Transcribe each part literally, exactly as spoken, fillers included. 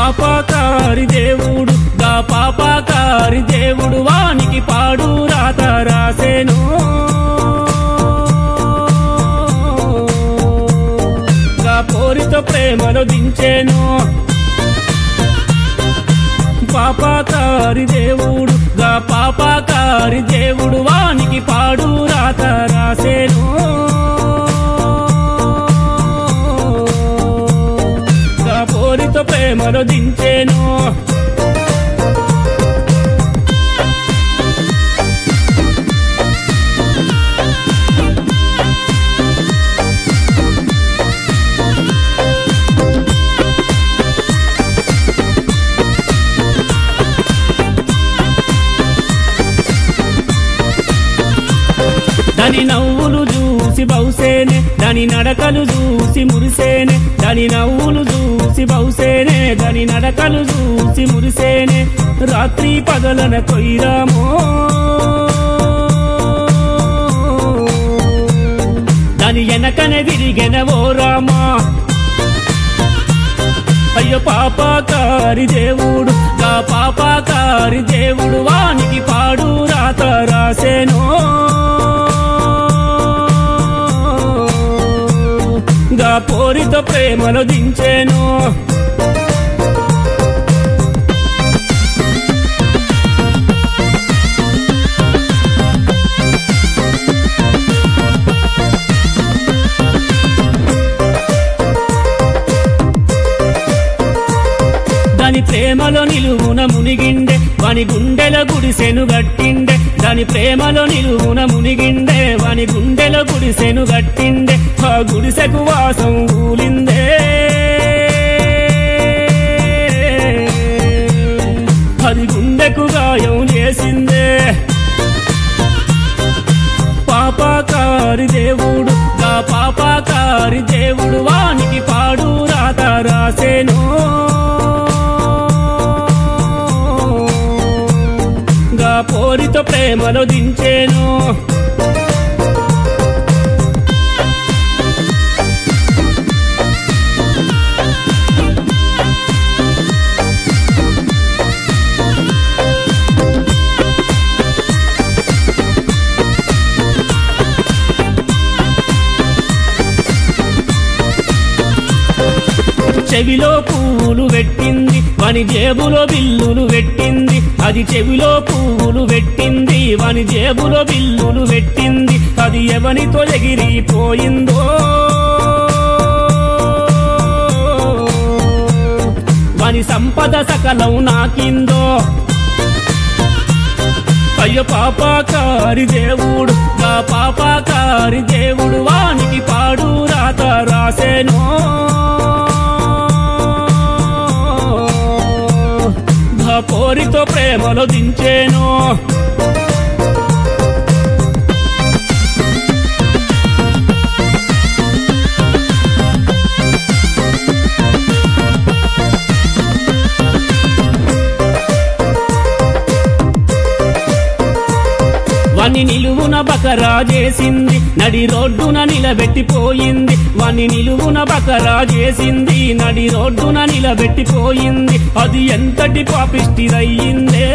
పాపకారి దేవుడు గా పాపకారి దేవుడు వానికి పాడు రాత రాసెను గా పోరితో ప్రేమలో దించెను పాపకారి దేవుడు గా పాపకారి దేవుడు వానికి పాడు రాత రాసెను గా పోరితో ప్రేమలో దించెను దాని నవ్వులు చూసి బౌసేనే దాని నడకలు చూసి మురిసేనే దాని నవ్వులు చూసి బౌసేనే దాని నడకలు చూసి మురిసేనే రాత్రి పగలన కొయ్యరామో దాని వెనకనే తిరిగెన ఓ రామా అయ్యో పాపకారి దేవుడు గా పాపకారి దేవుడు వానికి పాడు రాత రాసెను గా పోరితో ప్రేమలో దించెను దాని ప్రేమలో నిలువున మునిగిండే వాని గుండెల గుడిసెను గట్టిండే దాని ప్రేమలో నిలువున మునిగిండే వాని గుండెల గుడిసెను గట్టిండే ఆ గుడిసెకు వాసం ఊలిందే అది గుండెకు గాయం చేసిందే పాపకారి దేవుడు గా పాపకారి దేవుడు వానికి పాడు రాత రాసెను గా పోరితో ప్రేమలో దించెను చెవిలో పువ్వులు పెట్టింది వాని జేబులో బిల్లులు పెట్టింది అది చెవిలో పువ్వులు పెట్టింది వాని జేబులో బిల్లులు పెట్టింది అది ఎవనితో ఎగిరిపోయిందో వాని సంపద సకలం నాకిందో అయ్యో పాపకారి దేవుడు గా పాపకారి దేవుడు వానికి పాడు రాత రాసెను గా పోరితో ప్రేమలో దించెను వాని నిలువున బకరా చేసింది నడి రోడ్డున నిలబెట్టిపోయింది వాని నిలువున బకరా చేసింది నడి రోడ్డున నిలబెట్టిపోయింది అది ఎంతటి పాపిష్టిదయ్యిందే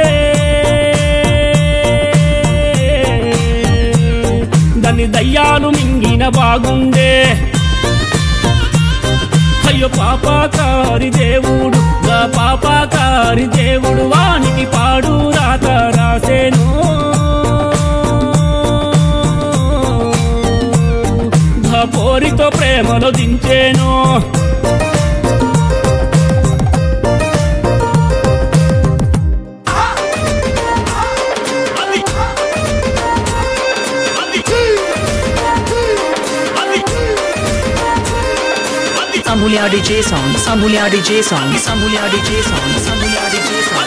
దాన్ని దయ్యాలు మింగిన బాగుండే అయ్యో పాపకారి దేవుడు గా పాపకారి దేవుడు వానికి పాడు రాత రాసెను గా పోరితో ప్రేమలో దించెను Sambulia D J song, Sambulia D J song, Sambulia D J song, Sambulia D J song.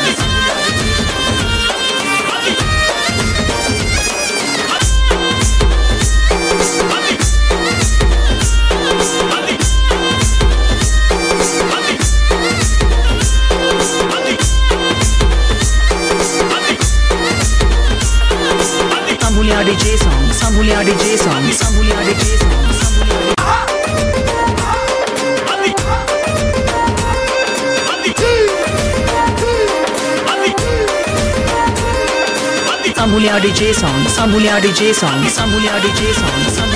Sambulia D J song, Sambulia D J song, Sambulia D J song, Sambulia D J song. Samulya D J songs, Samulya D J songs, Samulya D J songs, Samulya